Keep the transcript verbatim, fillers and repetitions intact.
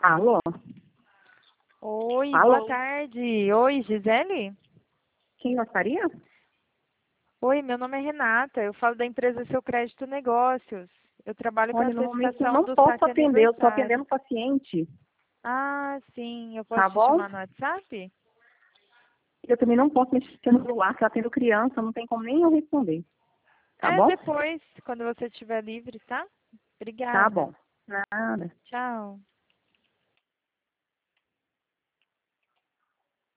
Alô? Oi, Alô? boa tarde. Oi, Gisele? Quem gostaria? Oi, meu nome é Renata. Eu falo da empresa Seu Crédito Negócios. Eu trabalho com a Olha, no momento eu prestação não do posso saque atender, eu estou aniversário. atendendo o paciente, Ah, sim. Eu posso tá te bom? chamar no WhatsApp? Eu também não posso mexer no celular, que eu atendo criança, não tem como nem eu responder, tá É, bom? depois, quando você estiver livre, tá? Tá Obrigada. bom. Nada. Tchau.